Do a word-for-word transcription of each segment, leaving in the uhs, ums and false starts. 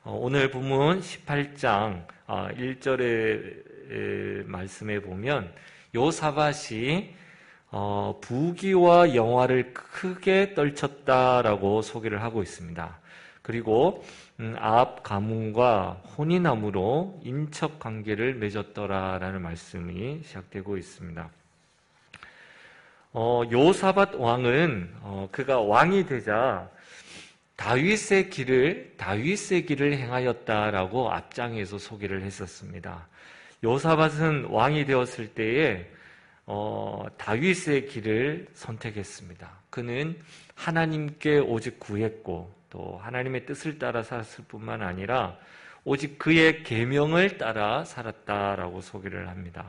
오늘 본문 십팔 장 일 절의 말씀에 보면 요사밧이 부귀와 영화를 크게 떨쳤다라고 소개를 하고 있습니다. 그리고 아합 가문과 혼인함으로 인척 관계를 맺었더라라는 말씀이 시작되고 있습니다. 어, 요사밧 왕은 어, 그가 왕이 되자 다윗의 길을 다윗의 길을 행하였다라고 앞장에서 소개를 했었습니다. 요사밧은 왕이 되었을 때에 어, 다윗의 길을 선택했습니다. 그는 하나님께 오직 구했고 또 하나님의 뜻을 따라 살았을 뿐만 아니라 오직 그의 계명을 따라 살았다라고 소개를 합니다.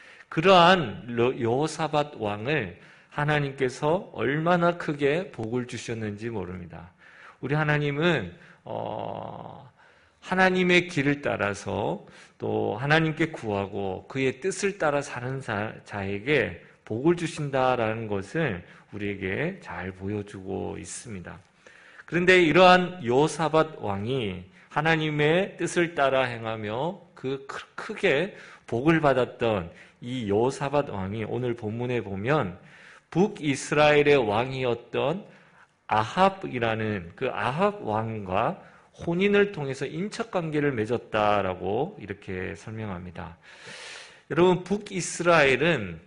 그러한 요사밧 왕을 하나님께서 얼마나 크게 복을 주셨는지 모릅니다. 우리 하나님은 어, 하나님의 길을 따라서 또 하나님께 구하고 그의 뜻을 따라 사는 자, 자에게 복을 주신다라는 것을 우리에게 잘 보여주고 있습니다. 그런데 이러한 요사밧 왕이 하나님의 뜻을 따라 행하며 그 크게 복을 받았던 이 요사밧 왕이 오늘 본문에 보면 북이스라엘의 왕이었던 아합이라는 그 아합 왕과 혼인을 통해서 인척관계를 맺었다라고 이렇게 설명합니다. 여러분, 북이스라엘은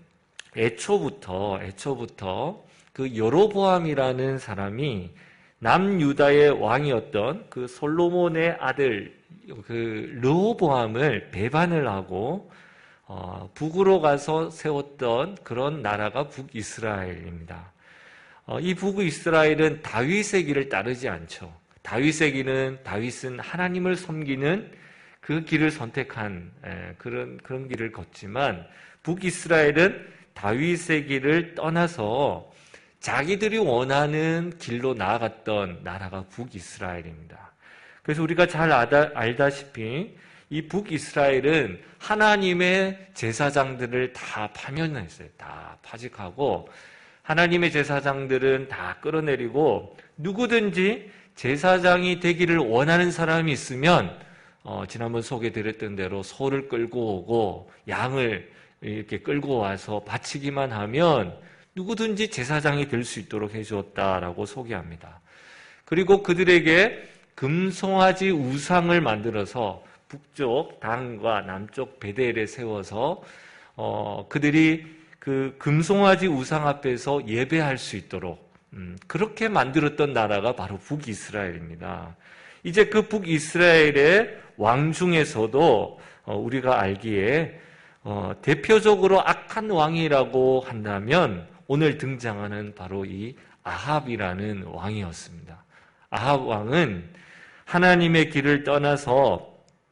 애초부터 애초부터 그 여로보암이라는 사람이 남유다의 왕이었던 그 솔로몬의 아들 그 르호보암을 배반을 하고 어, 북으로 가서 세웠던 그런 나라가 북이스라엘입니다. 어, 이 북이스라엘은 다윗의 길을 따르지 않죠. 다윗의 길은 다윗은 하나님을 섬기는 그 길을 선택한 에, 그런 그런 길을 걷지만 북이스라엘은 다윗의 길을 떠나서 자기들이 원하는 길로 나아갔던 나라가 북이스라엘입니다. 그래서 우리가 잘 알다, 알다시피 이 북이스라엘은 하나님의 제사장들을 다 파면했어요. 다 파직하고 하나님의 제사장들은 다 끌어내리고 누구든지 제사장이 되기를 원하는 사람이 있으면 어, 지난번 소개드렸던 대로 소를 끌고 오고 양을 이렇게 끌고 와서 바치기만 하면 누구든지 제사장이 될 수 있도록 해주었다라고 소개합니다. 그리고 그들에게 금송아지 우상을 만들어서 북쪽 단과 남쪽 베델에 세워서 어, 그들이 그 금송아지 우상 앞에서 예배할 수 있도록 음, 그렇게 만들었던 나라가 바로 북이스라엘입니다. 이제 그 북이스라엘의 왕 중에서도 어, 우리가 알기에 어, 대표적으로 악한 왕이라고 한다면 오늘 등장하는 바로 이 아합이라는 왕이었습니다. 아합 왕은 하나님의 길을 떠나서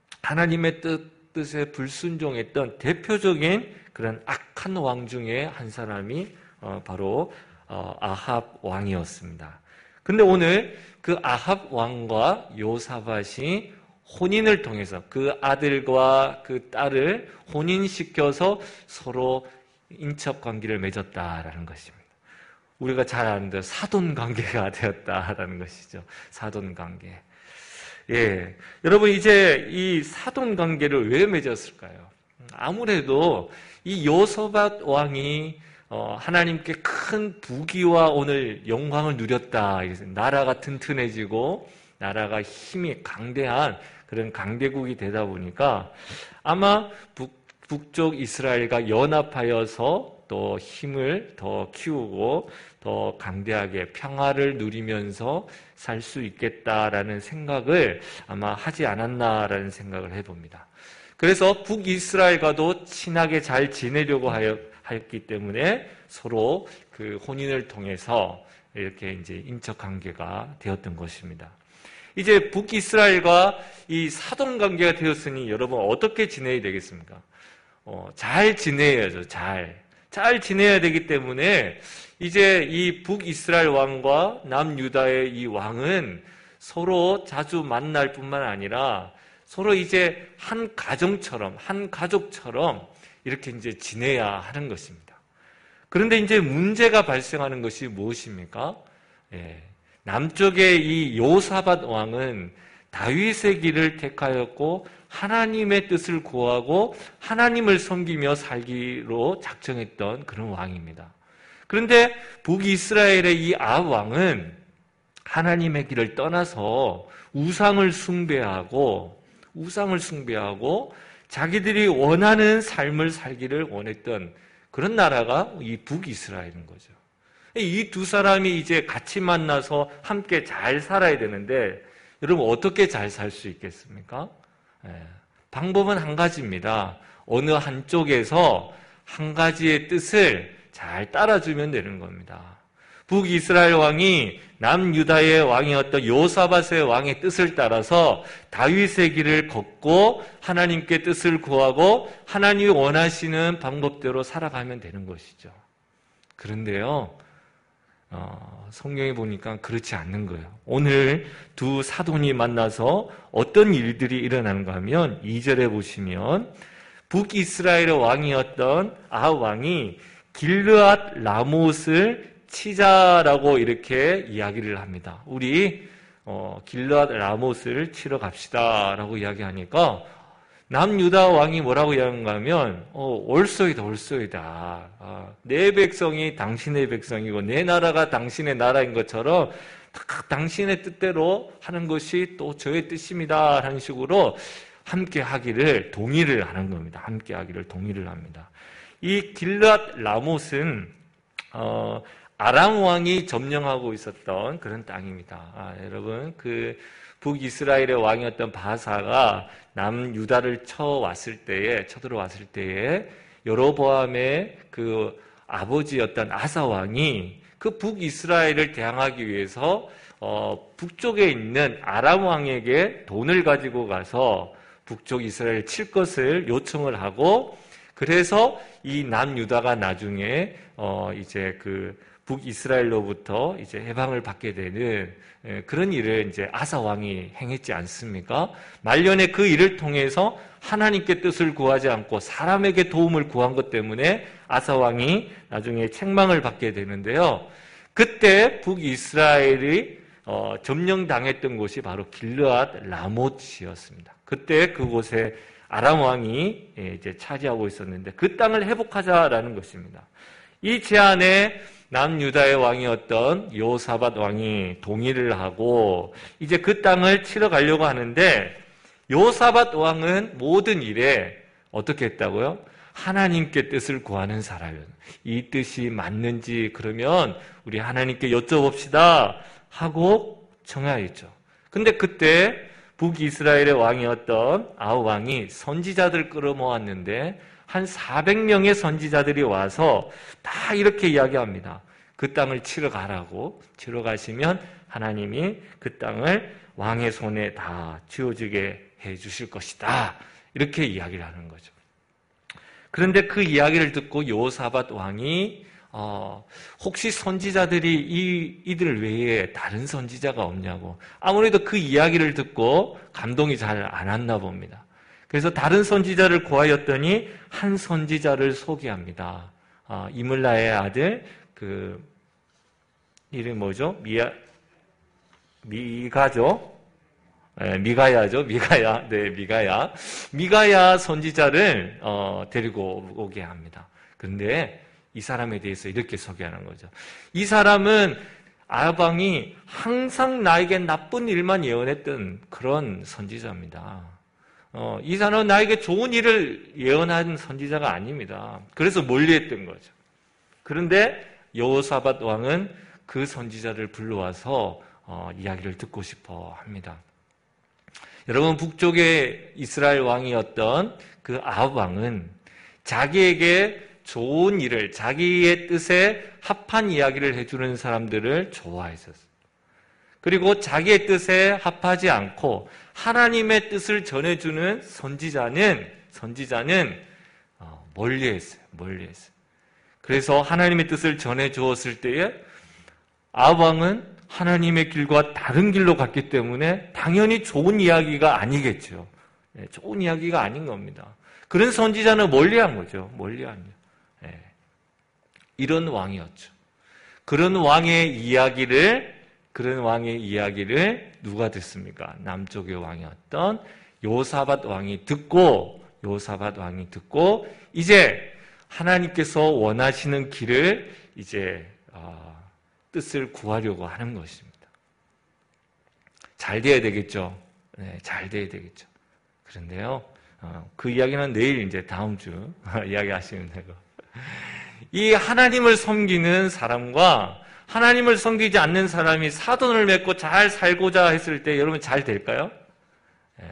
하나님의 뜻, 뜻에 불순종했던 대표적인 그런 악한 왕 중에 한 사람이 어, 바로 어, 아합 왕이었습니다. 근데 오늘 그 아합 왕과 요사밧이 혼인을 통해서 그 아들과 그 딸을 혼인시켜서 서로 인척 관계를 맺었다라는 것입니다. 우리가 잘 아는 대로 사돈 관계가 되었다라는 것이죠. 사돈 관계. 예, 여러분 이제 이 사돈 관계를 왜 맺었을까요? 아무래도 이 요사밧 왕이 어, 하나님께 큰 부귀와 오늘 영광을 누렸다. 나라가 튼튼해지고 나라가 힘이 강대한 그런 강대국이 되다 보니까 아마 북, 북쪽 이스라엘과 연합하여서 또 힘을 더 키우고 더 강대하게 평화를 누리면서 살 수 있겠다라는 생각을 아마 하지 않았나라는 생각을 해봅니다. 그래서 북이스라엘과도 친하게 잘 지내려고 하였기 때문에 서로 그 혼인을 통해서 이렇게 이제 인척 관계가 되었던 것입니다. 이제 북이스라엘과 이 사돈 관계가 되었으니 여러분 어떻게 지내야 되겠습니까? 어, 잘 지내야죠. 잘. 잘 지내야 되기 때문에 이제 이 북이스라엘 왕과 남유다의 이 왕은 서로 자주 만날 뿐만 아니라 서로 이제 한 가정처럼, 한 가족처럼 이렇게 이제 지내야 하는 것입니다. 그런데 이제 문제가 발생하는 것이 무엇입니까? 예. 남쪽의 이 요사밧 왕은 다윗의 길을 택하였고 하나님의 뜻을 구하고 하나님을 섬기며 살기로 작정했던 그런 왕입니다. 그런데 북이스라엘의 이 아합 왕은 하나님의 길을 떠나서 우상을 숭배하고 우상을 숭배하고 자기들이 원하는 삶을 살기를 원했던 그런 나라가 이 북이스라엘인 거죠. 이 두 사람이 이제 같이 만나서 함께 잘 살아야 되는데 여러분 어떻게 잘 살 수 있겠습니까? 예, 방법은 한 가지입니다. 어느 한쪽에서 한 가지의 뜻을 잘 따라주면 되는 겁니다. 북이스라엘 왕이 남유다의 왕이었던 여호사밧의 왕의 뜻을 따라서 다윗의 길을 걷고 하나님께 뜻을 구하고 하나님이 원하시는 방법대로 살아가면 되는 것이죠. 그런데요, 어, 성경에 보니까 그렇지 않는 거예요. 오늘 두 사돈이 만나서 어떤 일들이 일어나는가 하면 이 절에 보시면 북이스라엘의 왕이었던 아합 왕이 길르앗 라못을 치자라고 이렇게 이야기를 합니다. 우리 어, 길르앗 라못을 치러 갑시다라고 이야기하니까 남유다 왕이 뭐라고 이야기하는가 하면 어, 올소이다 올소이다 아, 내 백성이 당신의 백성이고 내 나라가 당신의 나라인 것처럼 당신의 뜻대로 하는 것이 또 저의 뜻입니다 하는 식으로 함께 하기를 동의를 하는 겁니다. 함께 하기를 동의를 합니다. 이 길르앗 라못은 어, 아람 왕이 점령하고 있었던 그런 땅입니다. 아, 여러분 그 북이스라엘의 왕이었던 바사가 남유다를 쳐왔을 때에 쳐들어왔을 때에 여로보암의 그 아버지였던 아사 왕이 그 북이스라엘을 대항하기 위해서 어, 북쪽에 있는 아람 왕에게 돈을 가지고 가서 북쪽 이스라엘을 칠 것을 요청을 하고 그래서 이 남유다가 나중에 어, 이제 그 북이스라엘로부터 이제 해방을 받게 되는 그런 일을 이제 아사 왕이 행했지 않습니까? 말년에 그 일을 통해서 하나님께 뜻을 구하지 않고 사람에게 도움을 구한 것 때문에 아사 왕이 나중에 책망을 받게 되는데요. 그때 북이스라엘이 어, 점령당했던 곳이 바로 길르앗 라못이었습니다. 그때 그곳에 아람 왕이 이제 차지하고 있었는데 그 땅을 회복하자라는 것입니다. 이 제안에 남유다의 왕이었던 여호사밧 왕이 동의를 하고 이제 그 땅을 치러 가려고 하는데 여호사밧 왕은 모든 일에 어떻게 했다고요? 하나님께 뜻을 구하는 사람이에요. 이 뜻이 맞는지 그러면 우리 하나님께 여쭤봅시다 하고 청하였죠. 근데 그때 북이스라엘의 왕이었던 아합 왕이 선지자들 끌어모았는데 한 사백 명의 선지자들이 와서 다 이렇게 이야기합니다. 그 땅을 치러 가라고. 치러 가시면 하나님이 그 땅을 왕의 손에 다 쥐어주게 해 주실 것이다. 이렇게 이야기를 하는 거죠. 그런데 그 이야기를 듣고 여호사밧 왕이 어, 혹시 선지자들이 이, 이들 외에 다른 선지자가 없냐고. 아무래도 그 이야기를 듣고 감동이 잘 안 왔나 봅니다. 그래서 다른 선지자를 구하였더니 한 선지자를 소개합니다. 아, 이물라의 아들 그 이름이 뭐죠? 미야 미가죠? 네, 미가야죠. 미가야. 네, 미가야. 미가야 선지자를 어, 데리고 오게 합니다. 그런데 이 사람에 대해서 이렇게 소개하는 거죠. 이 사람은 아합 왕이 항상 나에게 나쁜 일만 예언했던 그런 선지자입니다. 어, 이 사람은 나에게 좋은 일을 예언한 선지자가 아닙니다. 그래서 멀리했던 거죠. 그런데 여호사밧 왕은 그 선지자를 불러와서 어, 이야기를 듣고 싶어 합니다. 여러분 북쪽의 이스라엘 왕이었던 그 아합 왕은 자기에게 좋은 일을 자기의 뜻에 합한 이야기를 해주는 사람들을 좋아했었어요. 그리고 자기의 뜻에 합하지 않고 하나님의 뜻을 전해주는 선지자는 선지자는 멀리했어요. 멀리했어요. 그래서 하나님의 뜻을 전해주었을 때에 아합 왕은 하나님의 길과 다른 길로 갔기 때문에 당연히 좋은 이야기가 아니겠죠. 좋은 이야기가 아닌 겁니다. 그런 선지자는 멀리한 거죠. 멀리한 거죠. 네. 이런 왕이었죠. 그런 왕의 이야기를 그런 왕의 이야기를 누가 됐습니까? 남쪽의 왕이었던 요사밧 왕이 듣고 요사밧 왕이 듣고 이제 하나님께서 원하시는 길을 이제 어, 뜻을 구하려고 하는 것입니다. 잘 돼야 되겠죠. 네, 잘 돼야 되겠죠. 그런데요, 어, 그 이야기는 내일 이제 다음 주 이야기하시면 되고, 이 하나님을 섬기는 사람과 하나님을 섬기지 않는 사람이 사돈을 맺고 잘 살고자 했을 때 여러분 잘 될까요? 네.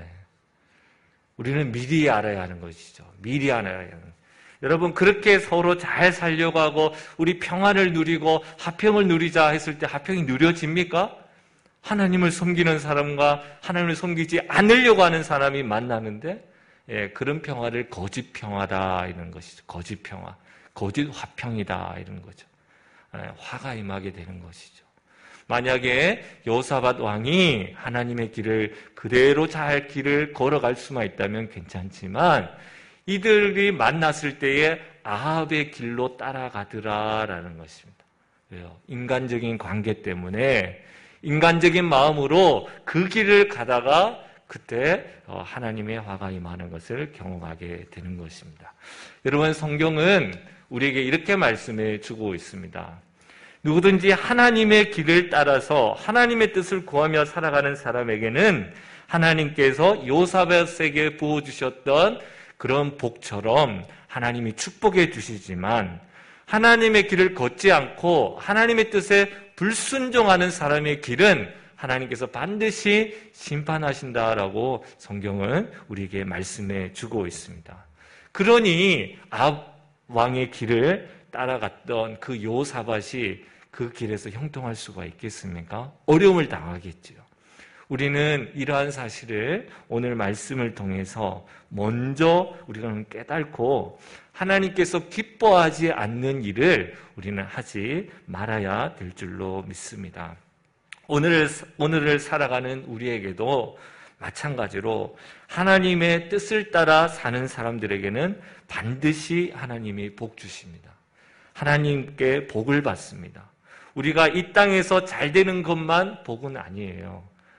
우리는 미리 알아야 하는 것이죠. 미리 알아야 하는. 여러분 그렇게 서로 잘 살려고 하고 우리 평안을 누리고 화평을 누리자 했을 때 화평이 누려집니까? 하나님을 섬기는 사람과 하나님을 섬기지 않으려고 하는 사람이 만나는데 예, 그런 평화를 거짓 평화다 이런 것이죠. 거짓 평화, 거짓 화평이다 이런 거죠. 예, 화가 임하게 되는 것이죠. 만약에 요사밧 왕이 하나님의 길을 그대로 잘 길을 걸어갈 수만 있다면 괜찮지만 이들이 만났을 때에 아합의 길로 따라가더라라는 것입니다. 왜요? 인간적인 관계 때문에 인간적인 마음으로 그 길을 가다가 그때 하나님의 화가 임하는 것을 경험하게 되는 것입니다. 여러분 성경은 우리에게 이렇게 말씀해 주고 있습니다. 누구든지 하나님의 길을 따라서 하나님의 뜻을 구하며 살아가는 사람에게는 하나님께서 요사밧에게 부어주셨던 그런 복처럼 하나님이 축복해 주시지만 하나님의 길을 걷지 않고 하나님의 뜻에 불순종하는 사람의 길은 하나님께서 반드시 심판하신다라고 성경은 우리에게 말씀해 주고 있습니다. 그러니 아합 왕의 길을 따라갔던 그 요사밧이 그 길에서 형통할 수가 있겠습니까? 어려움을 당하겠죠. 우리는 이러한 사실을 오늘 말씀을 통해서 먼저 우리가 깨닫고 하나님께서 기뻐하지 않는 일을 우리는 하지 말아야 될 줄로 믿습니다. 오늘을, 오늘을 살아가는 우리에게도 마찬가지로 하나님의 뜻을 따라 사는 사람들에게는 반드시 하나님이 복 주십니다. 하나님께 복을 받습니다. 우리가 이 땅에서 잘 되는 것만 복은 아니에요.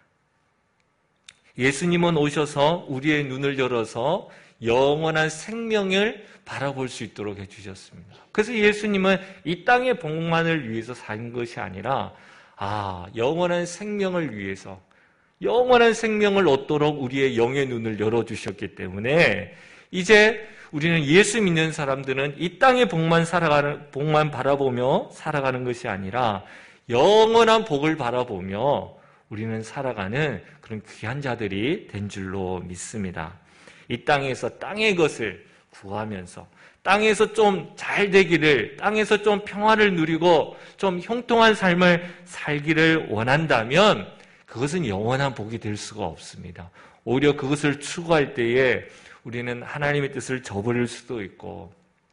예수님은 오셔서 우리의 눈을 열어서 영원한 생명을 바라볼 수 있도록 해주셨습니다. 그래서 예수님은 이 땅의 복만을 위해서 산 것이 아니라 아 영원한 생명을 위해서 영원한 생명을 얻도록 우리의 영의 눈을 열어주셨기 때문에 이제 우리는 예수 믿는 사람들은 이 땅의 복만 살아가는, 복만 바라보며 살아가는 것이 아니라 영원한 복을 바라보며 우리는 살아가는 그런 귀한 자들이 된 줄로 믿습니다. 이 땅에서 땅의 것을 구하면서 땅에서 좀 잘 되기를, 땅에서 좀 평화를 누리고 좀 형통한 삶을 살기를 원한다면 그것은 영원한 복이 될 수가 없습니다. 오히려 그것을 추구할 때에 우리는 하나님의 뜻을 저버릴 수도 있고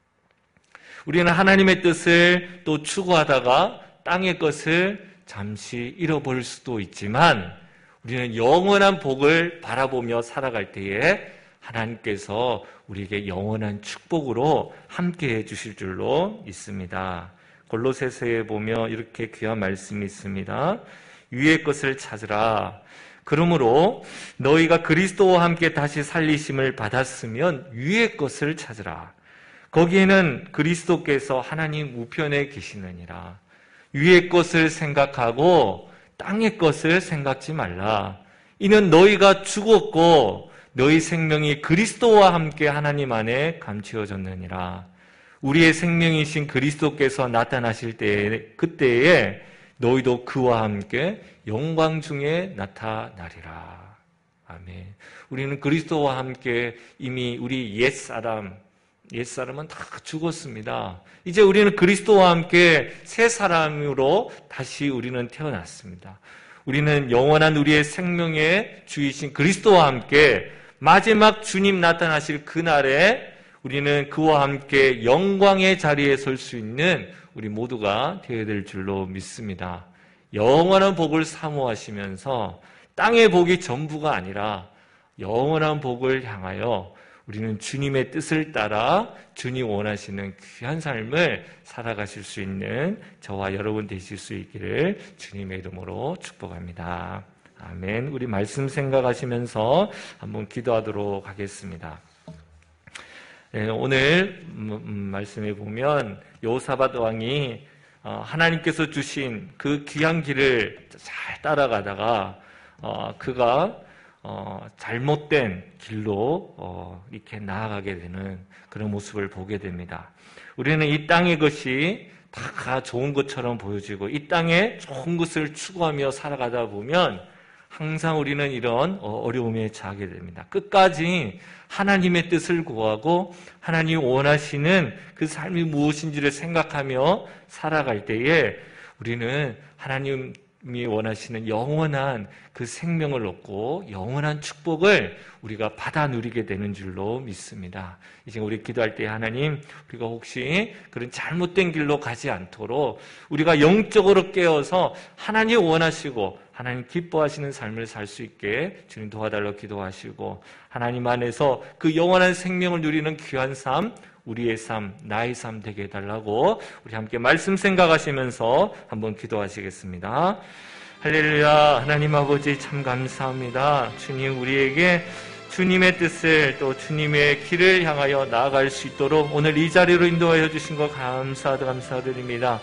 우리는 하나님의 뜻을 또 추구하다가 땅의 것을 잠시 잃어버릴 수도 있지만 우리는 영원한 복을 바라보며 살아갈 때에 하나님께서 우리에게 영원한 축복으로 함께해 주실 줄로 믿습니다. 골로새서에 보면 이렇게 귀한 말씀이 있습니다. 위의 것을 찾으라. 그러므로 너희가 그리스도와 함께 다시 살리심을 받았으면 위의 것을 찾으라. 거기에는 그리스도께서 하나님 우편에 계시느니라. 위의 것을 생각하고 땅의 것을 생각지 말라. 이는 너희가 죽었고 너희 생명이 그리스도와 함께 하나님 안에 감추어졌느니라. 우리의 생명이신 그리스도께서 나타나실 때에 그때에 너희도 그와 함께 영광 중에 나타나리라. 아멘. 우리는 그리스도와 함께 이미 우리 옛사람, 옛사람은 다 죽었습니다. 이제 우리는 그리스도와 함께 새 사람으로 다시 우리는 태어났습니다. 우리는 영원한 우리의 생명의 주이신 그리스도와 함께 마지막 주님 나타나실 그날에 우리는 그와 함께 영광의 자리에 설 수 있는 우리 모두가 되어야 될 줄로 믿습니다. 영원한 복을 사모하시면서 땅의 복이 전부가 아니라 영원한 복을 향하여 우리는 주님의 뜻을 따라 주님 원하시는 귀한 삶을 살아가실 수 있는 저와 여러분 되실 수 있기를 주님의 이름으로 축복합니다. 아멘. 우리 말씀 생각하시면서 한번 기도하도록 하겠습니다. 네, 오늘 말씀에 보면 여호사밧 왕이 하나님께서 주신 그 귀한 길을 잘 따라가다가 그가 잘못된 길로 이렇게 나아가게 되는 그런 모습을 보게 됩니다. 우리는 이 땅의 것이 다 좋은 것처럼 보여지고 이 땅에 좋은 것을 추구하며 살아가다 보면 항상 우리는 이런 어려움에 처하게 됩니다. 끝까지 하나님의 뜻을 구하고 하나님이 원하시는 그 삶이 무엇인지를 생각하며 살아갈 때에 우리는 하나님이 원하시는 영원한 그 생명을 얻고 영원한 축복을 우리가 받아 누리게 되는 줄로 믿습니다. 이제 우리 기도할 때 하나님, 우리가 혹시 그런 잘못된 길로 가지 않도록 우리가 영적으로 깨어서 하나님 원하시고 하나님 기뻐하시는 삶을 살 수 있게 주님 도와달라고 기도하시고 하나님 안에서 그 영원한 생명을 누리는 귀한 삶, 우리의 삶, 나의 삶 되게 해달라고 우리 함께 말씀 생각하시면서 한번 기도하시겠습니다. 할렐루야. 하나님 아버지 참 감사합니다. 주님, 우리에게 주님의 뜻을 또 주님의 길을 향하여 나아갈 수 있도록 오늘 이 자리로 인도하여 주신 것 감사하다 감사드립니다.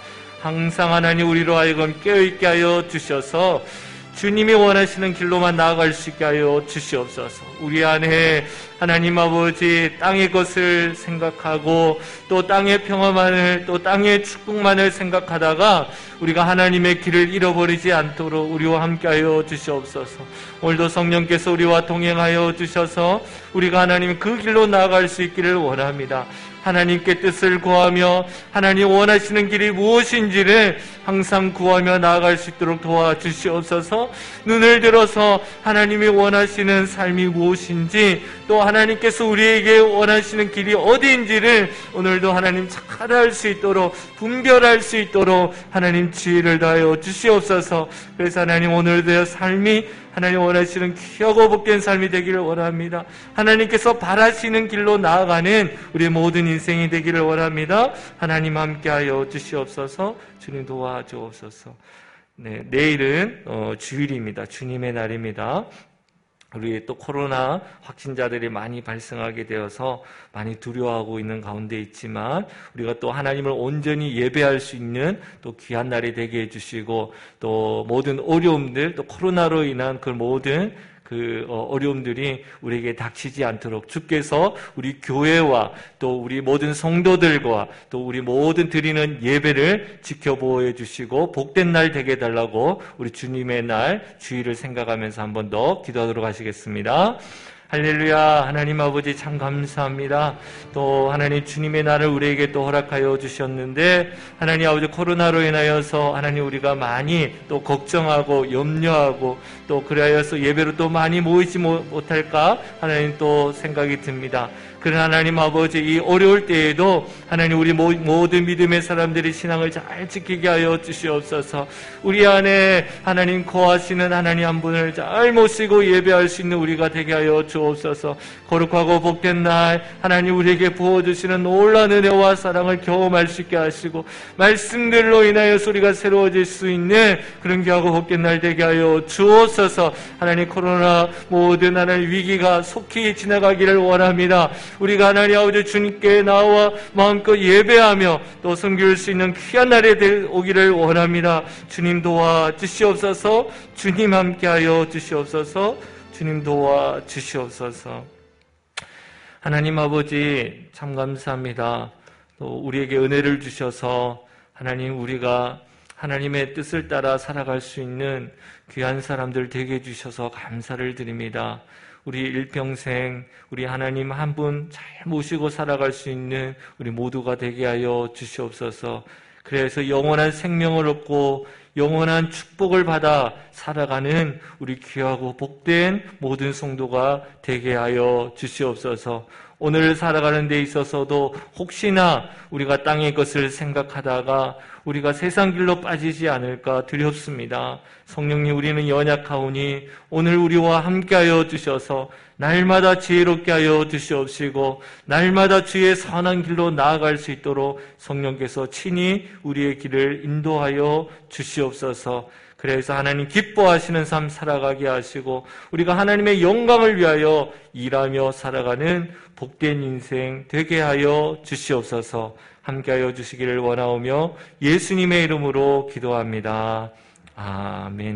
항상 하나님 우리로 하여금 깨어있게 하여 주셔서 주님이 원하시는 길로만 나아갈 수 있게 하여 주시옵소서. 우리 안에 하나님 아버지 땅의 것을 생각하고 또 땅의 평화만을 또 땅의 축복만을 생각하다가 우리가 하나님의 길을 잃어버리지 않도록 우리와 함께하여 주시옵소서. 오늘도 성령께서 우리와 동행하여 주셔서 우리가 하나님 그 길로 나아갈 수 있기를 원합니다. 하나님께 뜻을 구하며 하나님 원하시는 길이 무엇인지를 항상 구하며 나아갈 수 있도록 도와주시옵소서. 눈을 들어서 하나님이 원하시는 삶이 무엇인지 또 하나님께서 우리에게 원하시는 길이 어디인지를 오늘도 하나님 잘 알 수 있도록 분별할 수 있도록 하나님 지혜를 다하여 주시옵소서. 그래서 하나님 오늘도 삶이 하나님 원하시는 귀하고 복된 삶이 되기를 원합니다. 하나님께서 바라시는 길로 나아가는 우리 모든 인생이 되기를 원합니다. 하나님 함께하여 주시옵소서. 주님 도와주옵소서. 네, 내일은 어, 주일입니다. 주님의 날입니다. 우리 또 코로나 확진자들이 많이 발생하게 되어서 많이 두려워하고 있는 가운데 있지만 우리가 또 하나님을 온전히 예배할 수 있는 또 귀한 날이 되게 해주시고 또 모든 어려움들 또 코로나로 인한 그 모든 그 어려움들이 우리에게 닥치지 않도록 주께서 우리 교회와 또 우리 모든 성도들과 또 우리 모든 드리는 예배를 지켜보호해 주시고 복된 날 되게 해달라고 우리 주님의 날 주일을 생각하면서 한 번 더 기도하도록 하시겠습니다. 할렐루야. 하나님 아버지 참 감사합니다. 또 하나님 주님의 날을 우리에게 또 허락하여 주셨는데 하나님 아버지 코로나로 인하여서 하나님 우리가 많이 또 걱정하고 염려하고 또 그래야여서 예배로 또 많이 모이지 못할까 하나님 또 생각이 듭니다. 그러나 하나님 아버지 이 어려울 때에도 하나님 우리 모든 믿음의 사람들이 신앙을 잘 지키게 하여 주시옵소서. 우리 안에 하나님 거하시는 하나님 한 분을 잘 모시고 예배할 수 있는 우리가 되게 하여 주옵소서. 거룩하고 복된 날 하나님 우리에게 부어주시는 놀라운 은혜와 사랑을 경험할 수 있게 하시고 말씀들로 인하여서 우리가 새로워질 수 있는 그런 귀하고 복된 날 되게 하여 주옵소서. 하나님 코로나 모든 하나님 위기가 속히 지나가기를 원합니다. 우리가 하나님 아버지 주님께 나와 마음껏 예배하며 또 섬길 수 있는 귀한 날이 오기를 원합니다. 주님 도와 주시옵소서. 주님 함께하여 주시옵소서. 주님 도와 주시옵소서. 하나님 아버지 참 감사합니다. 또 우리에게 은혜를 주셔서 하나님 우리가 하나님의 뜻을 따라 살아갈 수 있는 귀한 사람들 되게 해주셔서 감사를 드립니다. 우리 일평생 우리 하나님 한 분 잘 모시고 살아갈 수 있는 우리 모두가 되게 하여 주시옵소서. 그래서 영원한 생명을 얻고 영원한 축복을 받아 살아가는 우리 귀하고 복된 모든 성도가 되게 하여 주시옵소서. 오늘 살아가는 데 있어서도 혹시나 우리가 땅의 것을 생각하다가 우리가 세상 길로 빠지지 않을까 두렵습니다. 성령님 우리는 연약하오니 오늘 우리와 함께하여 주셔서 날마다 지혜롭게 하여 주시옵시고 날마다 주의 선한 길로 나아갈 수 있도록 성령께서 친히 우리의 길을 인도하여 주시옵소서. 그래서 하나님 기뻐하시는 삶 살아가게 하시고 우리가 하나님의 영광을 위하여 일하며 살아가는 복된 인생 되게 하여 주시옵소서. 함께하여 주시기를 원하오며 예수님의 이름으로 기도합니다. 아멘.